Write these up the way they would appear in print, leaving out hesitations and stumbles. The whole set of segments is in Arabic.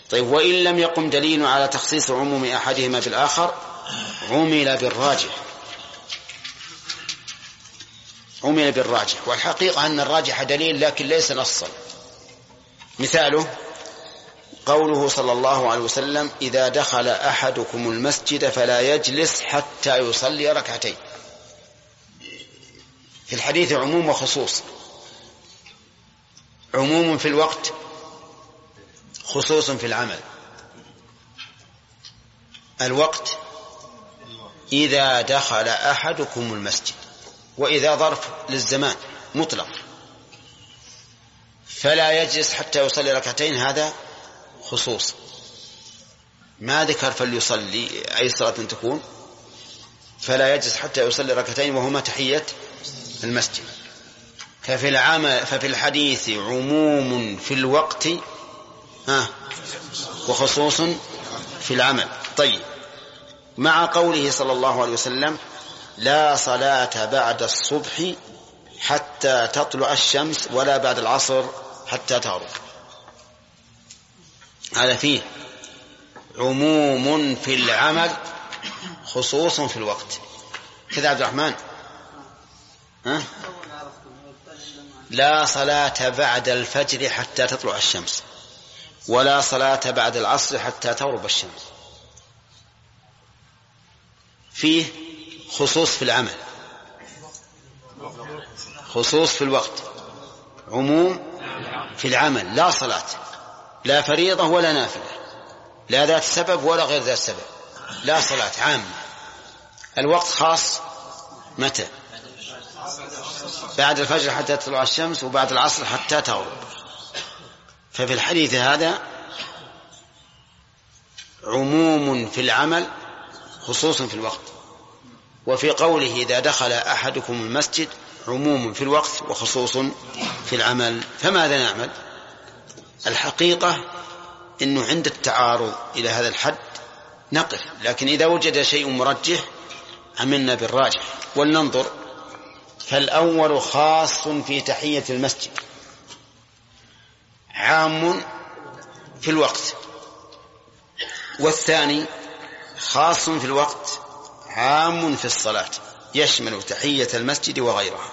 طيب وإن لم يقم دليل على تخصيص عموم أحدهما بالآخر عمل بالراجح، والحقيقة أن الراجح دليل لكن ليس نصا. مثاله قوله صلى الله عليه وسلم: إذا دخل أحدكم المسجد فلا يجلس حتى يصلي ركعتين. في الحديث عموم وخصوص، عموم في الوقت، خصوص في العمل. الوقت: إذا دخل أحدكم المسجد، وإذا ظرف للزمان مطلق. فلا يجلس حتى يصلي ركعتين، هذا خصوص، ما ذكر فليصلي أي صلاة تكون. فلا يجلس حتى يصلي ركعتين وهما تحية المسجد. ففي الحديث عموم في الوقت وخصوص في العمل. طيب، مع قوله صلى الله عليه وسلم: لا صلاة بعد الصبح حتى تطلع الشمس ولا بعد العصر حتى تغرب. هذا فيه عموم في العمل خصوص في الوقت. كذا عبد الرحمن؟ لا صلاة بعد الفجر حتى تطلع الشمس، ولا صلاة بعد العصر حتى تغرب الشمس. فيه خصوص في العمل، خصوص في الوقت، عموم في العمل. لا صلاة، لا فريضة ولا نافلة، لا ذات سبب ولا غير ذات سبب، لا صلاة عامة. الوقت خاص متى؟ بعد الفجر حتى تطلع الشمس، وبعد العصر حتى تغرب. ففي الحديث هذا عموم في العمل خصوص في الوقت. وفي قوله: إذا دخل أحدكم المسجد عموم في الوقت وخصوص في العمل. فماذا نعمل؟ الحقيقة إنه عند التعارض إلى هذا الحد نقف، لكن إذا وجد شيء مرجح عملنا بالراجح. ولننظر. فالأول خاص في تحية المسجد، عام في الوقت. والثاني خاص في الوقت، عام في الصلاة، يشمل تحية المسجد وغيرها.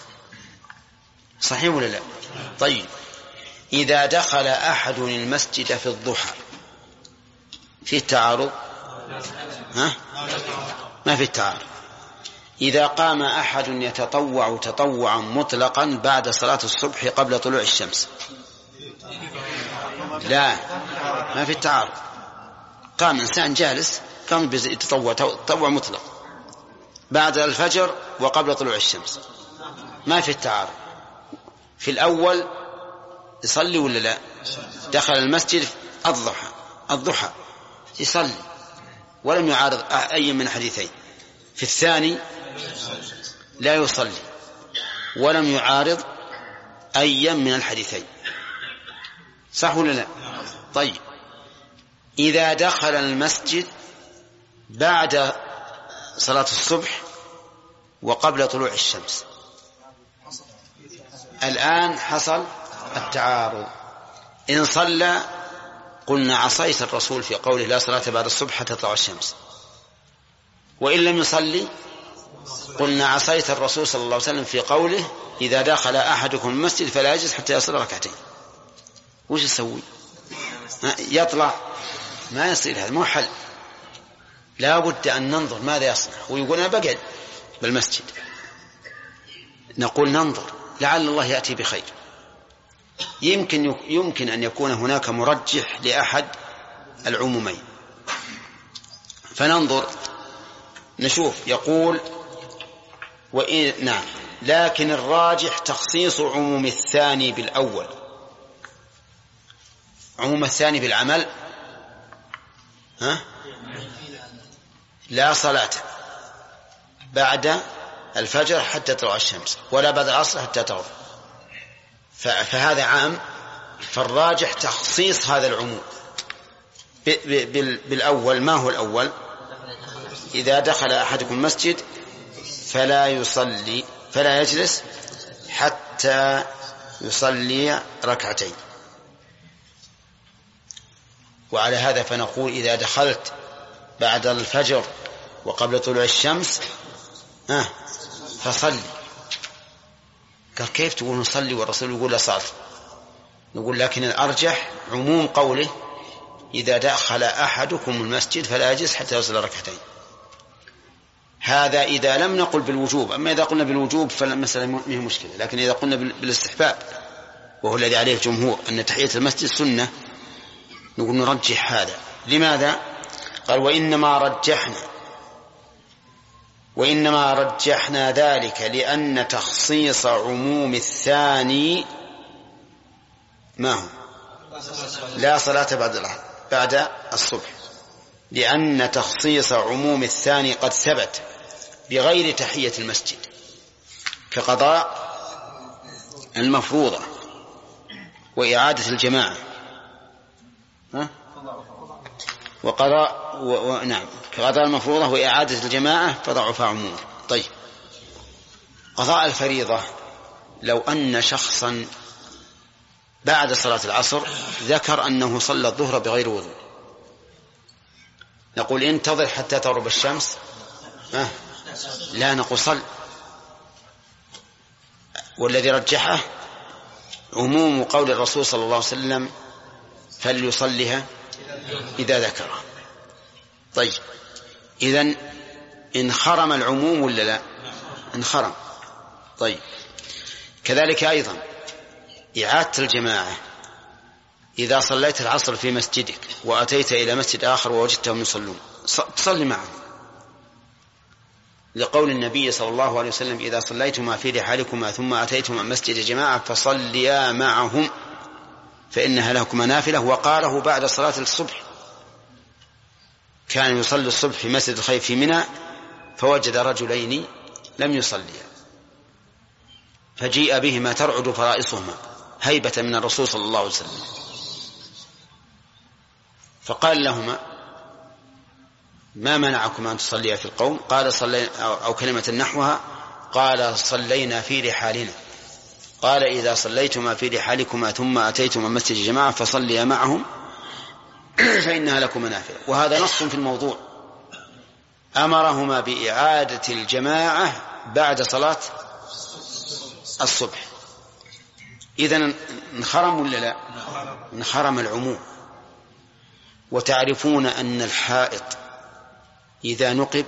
صحيح ولا لا؟ طيب، إذا دخل أحد المسجد في الضحى في التعارض؟ ما في التعارض. إذا قام أحد يتطوع تطوعا مطلقا بعد صلاة الصبح قبل طلوع الشمس؟ لا، ما في التعارض. قام إنسان جالس قام يتطوع تطوع مطلق بعد الفجر وقبل طلوع الشمس، ما في التعارض. في الأول يصلي ولا لا؟ دخل المسجد الضحى يصلي ولم يعارض أي من حديثين. في الثاني لا يصلي ولم يعارض أي من الحديثين. صح ولا لا؟ طيب، إذا دخل المسجد بعد صلاة الصبح وقبل طلوع الشمس، الآن حصل التعارض. إن صلى قلنا عصيت الرسول في قوله: لا صلاة بعد الصبح حتى تطلع الشمس. وإن لم يصلي قلنا عصيت الرسول صلى الله عليه وسلم في قوله: إذا دخل أحدكم المسجد فلا يجلس حتى يصلي ركعتين. وش يسوي؟ يطلع؟ ما يصير، هذا مو حل. لا بد أن ننظر ماذا يصنع. ويقول: أنا بقعد بالمسجد. نقول: ننظر لعل الله يأتي بخير. يمكن أن يكون هناك مرجح لأحد العمومين، فننظر نشوف. يقول: نعم، لكن الراجح تخصيص عموم الثاني بالأول. عموم الثاني بالعمل: لا صلاة بعد الفجر حتى تطلع الشمس، ولا بعد العصر حتى تغرب. فهذا عام. فالراجح تخصيص هذا العموم بالأول. ما هو الأول؟ إذا دخل أحدكم المسجد فلا يجلس حتى يصلي ركعتين. وعلى هذا فنقول إذا دخلت بعد الفجر وقبل طلوع الشمس فصلي. قال كيف تقول نصلي والرسول يقول لا صلاة؟ نقول لكن الأرجح عموم قوله إذا دخل أحدكم المسجد فلا يجلس حتى يصلي ركعتين. هذا إذا لم نقل بالوجوب. أما إذا قلنا بالوجوب فالمسألة ما هي مشكلة، لكن إذا قلنا بالاستحباب وهو الذي عليه الجمهور أن تحية المسجد سنة، نقول نرجح هذا. لماذا؟ قال وإنما رجحنا ذلك لأن تخصيص عموم الثاني ما هو لا صلاة بعد الصبح، لأن تخصيص عموم الثاني قد ثبت بغير تحية المسجد كقضاء المفروضة وإعادة الجماعة نعم كقضاء المفروضة وإعادة الجماعة فضعف عمومه. طيب قضاء الفريضة، لو أن شخصا بعد صلاة العصر ذكر أنه صلى الظهر بغير وضوء، نقول انتظر حتى تغرب الشمس؟ لا، نقول صل. والذي رجحه عموم قول الرسول صلى الله عليه وسلم فليصلها إذا ذكره. طيب إذن انخرم العموم ولا لا؟ انخرم. طيب كذلك أيضا إعادة الجماعة، إذا صليت العصر في مسجدك وأتيت إلى مسجد آخر ووجدتهم يصلون تصلي معهم، لقول النبي صلى الله عليه وسلم إذا صليتما في رحالكما ثم أتيتما مسجد جماعة فصليا معهم فإنها لكما نافلة. وقاله بعد صلاة الصبح، كان يصلي الصبح في مسجد الخيف في منى فوجد رجلين لم يصليا فجيء بهما ترعد فرائصهما هيبة من الرسول صلى الله عليه وسلم، فقال لهما ما منعكما أن تصليا في القوم؟ قال صلينا، أو كلمة نحوها، قال صلينا في رحالنا. قال إذا صليتما في رحالكما ثم أتيتما مسجد جماعة فصليا معهم فإنها لكم نافلة. وهذا نص في الموضوع، أمرهما بإعادة الجماعة بعد صلاة الصبح. إذن انخرم ولا لا؟ انخرم العموم. وتعرفون أن الحائط إذا نقب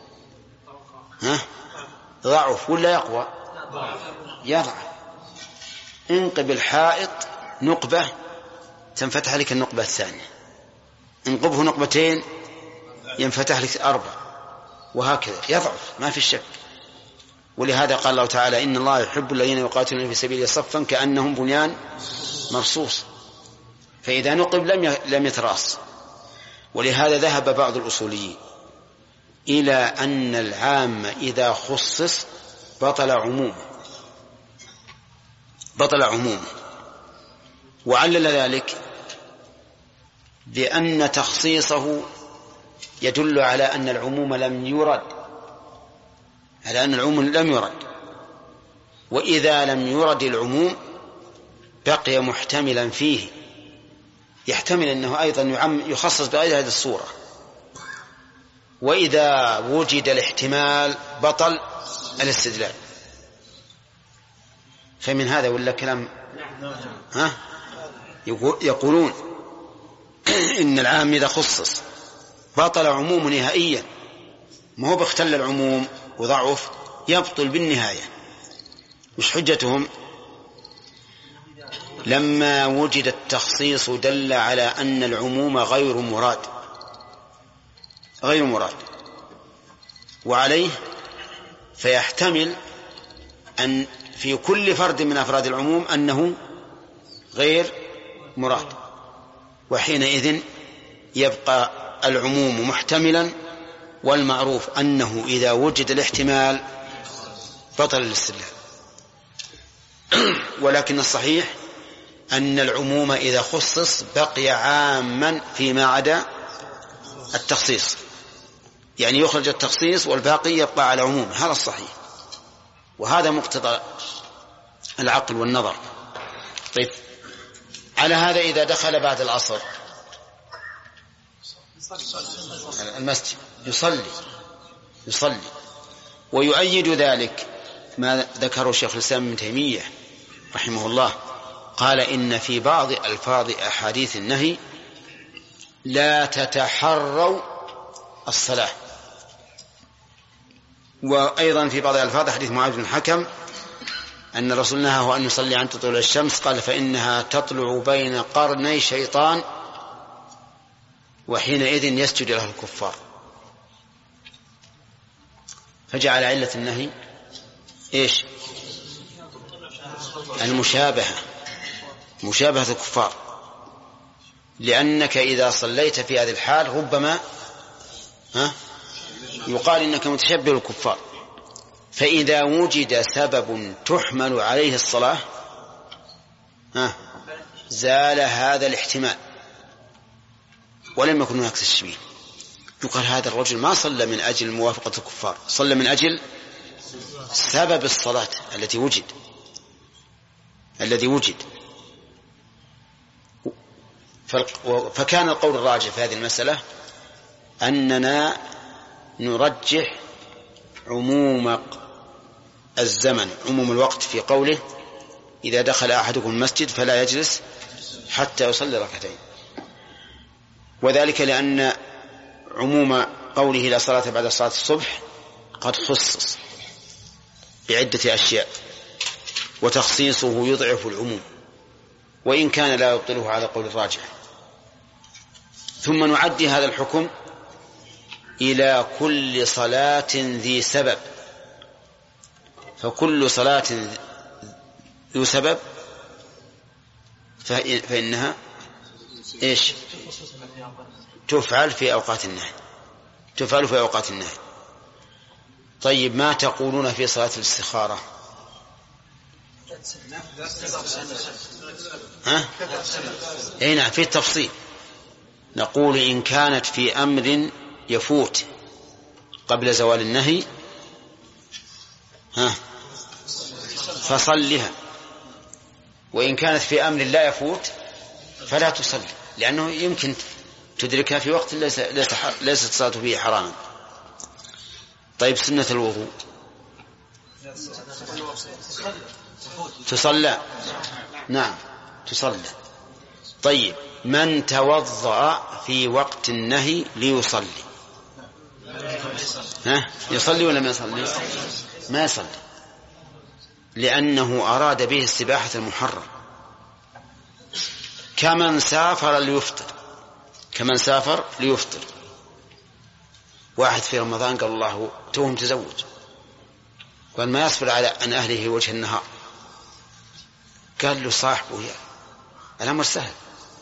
ضعف ولا يقوى؟ يضعف. انقب الحائط نقبة تنفتح لك النقبة الثانية، انقبه نقبتين ينفتح لك 4، وهكذا يضعف ما في شك. ولهذا قال الله تعالى إن الله يحب الذين يقاتلون في سبيله صفا كأنهم بنيان مرصوص، فإذا نقب لم يتراص. ولهذا ذهب بعض الأصوليين إلى أن العام إذا خصص بطل عمومه، وعلل ذلك بأن تخصيصه يدل على أن العموم لم يرد، وإذا لم يرد العموم بقي محتملا فيه، يحتمل أنه أيضا يخصص بغير هذه الصورة. وإذا وجد الاحتمال بطل الاستدلال. فمن هذا ولا كلام يقولون إن العام إذا خصص بطل عموم نهائيا، ما هو باختل العموم وضعف، يبطل بالنهاية. مش حجتهم؟ لما وجد التخصيص دل على أن العموم غير مراد، وعليه فيحتمل أن في كل فرد من أفراد العموم أنه غير مراد، وحينئذ يبقى العموم محتملا، والمعروف أنه إذا وجد الاحتمال بطل الاستدلال. ولكن الصحيح أن العموم إذا خصص بقي عاما فيما عدا التخصيص، يعني يخرج التخصيص والباقي يبقى على عموم. هذا الصحيح، وهذا مقتضى العقل والنظر. طيب على هذا إذا دخل بعد العصر المسجد يصلي. ويؤيد ذلك ما ذكره شيخ الإسلام ابن تيمية رحمه الله، قال إن في بعض ألفاظ أحاديث النهي لا تتحروا الصلاة. وأيضا في بعض الألفاظ حديث معاذ بن الحكم أن الرسول نهاه أن يصلي عن طلوع الشمس، قال فإنها تطلع بين قرني شيطان وحينئذ يسجد له الكفار. فجعل علة النهي إيش؟ المشابهة، مشابهة الكفار، لأنك إذا صليت في هذه الحال ربما يقال إنك متشبه الكفار. فإذا وجد سبب تحمل عليه الصلاة زال هذا الاحتمال ولم يكن هناك تشبيه. يقال هذا الرجل ما صلى من أجل موافقة الكفار، صلى من أجل سبب الصلاة الذي وجد. فكان القول الراجح في هذه المسألة أننا نرجح عموم الزمن، عموم الوقت، في قوله إذا دخل أحدكم المسجد فلا يجلس حتى يصلي ركعتين، وذلك لأن عموم قوله لا صلاة بعد صلاة الصبح قد خصص بعدة أشياء، وتخصيصه يضعف العموم وإن كان لا يبطله على قول الراجح. ثم نعدي هذا الحكم إلى كل صلاة ذي سبب، فكل صلاة ذو سبب فإنها إيش؟ تفعل في أوقات النهي. طيب ما تقولون في صلاة الاستخارة؟ نعم، في التفصيل نقول إن كانت في أمر يفوت قبل زوال النهي فصلها، وإن كانت في أمر لا يفوت فلا تصلي، لأنه يمكن تدركها في وقت ليست صلاة فيه حراما. طيب سنة الوضوء تصلى؟ نعم تصلى. طيب من توضأ في وقت النهي ليصلي يصلي ولا ما يصلي؟ ما يصلي، لأنه أراد به السباحة المحرم، كمن سافر ليفطر. واحد في رمضان قال الله توهم تزوج، قال ما يصبر على أن أهله وجه النهار، قال له صاحبه الأمر سهل،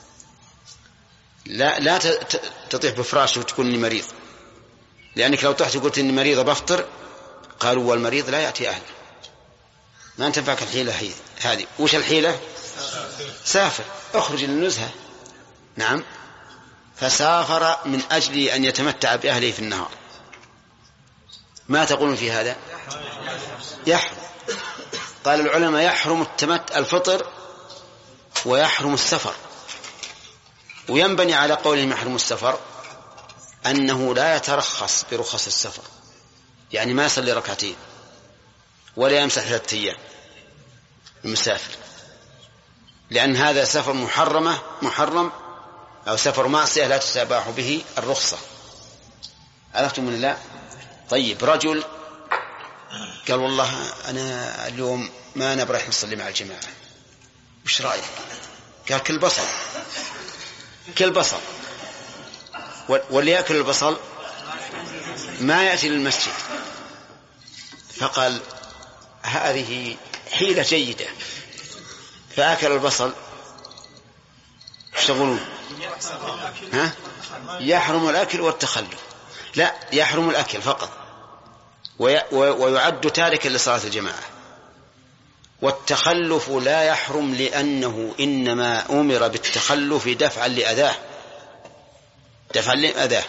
لا تطيح بفراش وتكون مريض، لأنك لو طحت وقلت إني مريضة بفطر قالوا والمريض لا يأتي أهله، ما تنفعك الحيلة هذه. وش الحيلة؟ سافر، اخرج للنزهة. نعم، فسافر من أجل أن يتمتع بأهله في النهار. ما تقولون في هذا؟ يحرم. قال العلماء يحرم الفطر ويحرم السفر، وينبني على قولهم يحرم السفر أنه لا يترخص برخص السفر، يعني ما يصلي ركعتين ولا يمسح 3 أيام المسافر، لأن هذا سفر محرم أو سفر معصية لا تستباح به الرخصة. عرفتم من الله؟ طيب رجل قال والله أنا اليوم ما نبرح نصلي مع الجماعة، وش رأيك؟ قال كل بصل واللي يأكل البصل ما يأتي للمسجد. فقال هذه حيلة جيدة، فأكل البصل. تقولون يحرم الأكل والتخلف؟ لا، يحرم الأكل فقط، ويعد تاركا لصلاة الجماعة. والتخلف لا يحرم لأنه إنما أمر بالتخلف دفعا لأذاه،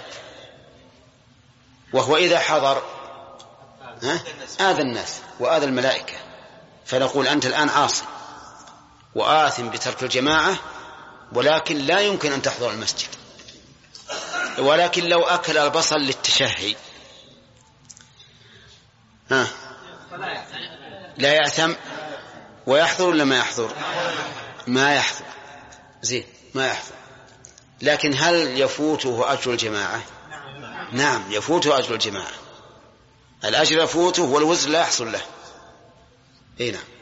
وهو إذا حضر آذى الناس وآذى الملائكة، فنقول أنت الآن عاصي وآثم بترك الجماعة، ولكن لا يمكن أن تحضر المسجد. ولكن لو أكل البصل للتشهي لا يأثم ويحضر ولا ما يحضر؟ ما يحضر. زين ما يحضر. لكن هل يفوته أجر الجماعة؟ نعم يفوته أجر الجماعة، الأجر يفوته والوزر لا يحصل له. نعم.